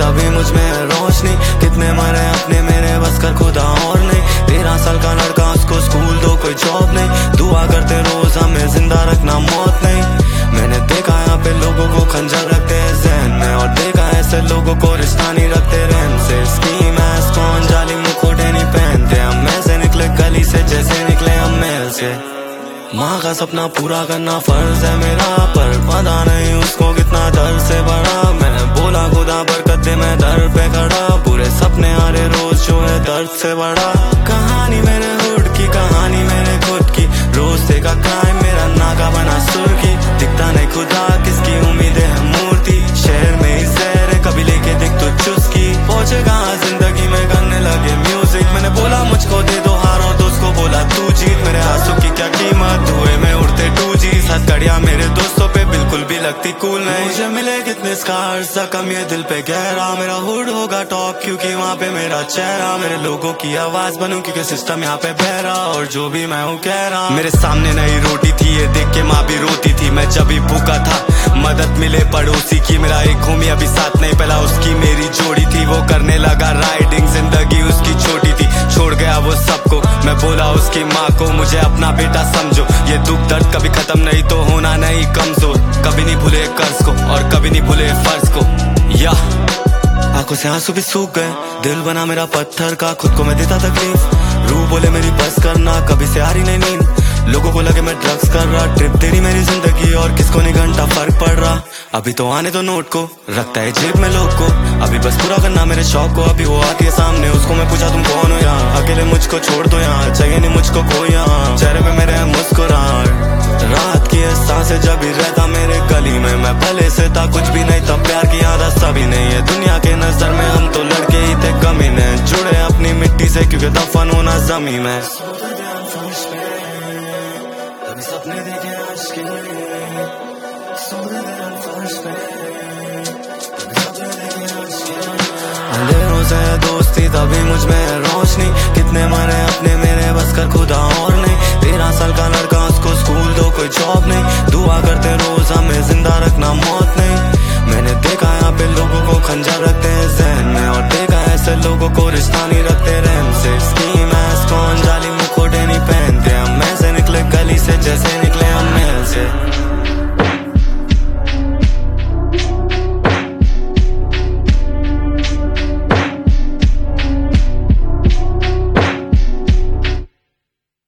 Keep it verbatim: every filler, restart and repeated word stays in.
तभी मुझ में है रोशनी। कितने मरे अपने मेरे बस कर खुदा और नहीं। तेरह साल का लड़का उसको स्कूल दो कोई जॉब नहीं। दुआ करते रोज हमें जिंदा रखना मौत नहीं। मैंने देखा यहाँ पे लोगों को खंजर रखते हैं जहन में, और देखा ऐसे लोगों को रिश्ता नहीं रखते रहन से। स्कीम है कौन जाली मुखोटे नहीं पहनते। हम में से निकले गली से जैसे निकले हम महल से। माँ का सपना पूरा करना फर्ज है मेरा, पर पता नहीं उसको कितना दर्द से भरा। मैंने बोला खुदा बरकत दे मैं दर पे खड़ा। पूरे सपने आ रहे रोज जो है दर्द से बड़ा। कहानी मेरे हुड की कहानी मेरे खुद की। रोज देखा क्राइम मेरा नाका बना सुर्खी। दिखता नहीं खुदा किसकी उम्मीदें है मूर्ति। शहर में ही जहर है कभी लेके दिख तो चुस्की। पहुंचे कहाँ जिंदगी में करने लगे म्यूजिक। मैंने बोला मुझको दे दो हार और दोस्त को बोला तू जीत। मेरे आंसू की क्या कीमत धुएं में उड़ते टू जी। हथकड़ियां मेरे दोस्तों पे बिल्कुल भी लगती कूल नहीं। मुझे मिले कितने स्कार्स जख्म ये दिल पे गहरा। मेरा हुड होगा टॉप क्योंकि वहाँ पे मेरा चेहरा। मेरे लोगों की आवाज बनूं क्योंकि सिस्टम यहाँ पे बहरा। और जो भी मैं हूँ कह रहा। मेरे सामने नई रोटी थी ये देख के माँ भी रोती थी। मैं जब भी भूखा था मदद मिले पड़ोसी की। मेरा एक होमी अभी साथ नहीं पहला उसकी मेरी जोड़ी थी। वो करने लगा राइडिंग जिंदगी उसकी छोटी थी। छोड़ गया वो सबको मैं बोला उसकी माँ को मुझे अपना बेटा समझो। ये दुख दर्द कभी खत्म नहीं तो होना नहीं कमजोर। कभी नहीं भूले कर्ज को और कभी नहीं भूले फर्ज को। या आंखों से आंसू भी सूख गए। दिल बना मेरा पत्थर का खुद को मैं देता तकलीफ। रूह बोले मेरी बस करना कभी से आ रही नहीं नींद। लोगों को लगे मैं ड्रग्स कर रहा। ट्रिप तेरी मेरी जिंदगी और किसको नहीं घंटा फर्क पड़ रहा। अभी तो आने दो नोट को रखता है जेब में लोग को। अभी बस पूरा करना मेरे शौक को। अभी वो आती है सामने उसको मैं पूछा तुम कौन हो यहाँ। अकेले मुझको छोड़ दो यहाँ चाहिए नहीं मुझको कोई यहाँ। चेहरे पे मेरे मुस्कुराहट रात की सांसें जब भी रहता मेरे गली में। मैं भले से था कुछ भी नहीं था प्यार की आदत सभी नहीं है। दुनिया के नजर में हम तो लड़के ही थे कमी ने। जुड़े अपनी मिट्टी से क्योंकि दफन होना जमीन में। सपने देखे आज के अंधेरों से दोस्ती तभी मुझ में है रोशनी। कितने मरे अपने मेरे बस कर खुद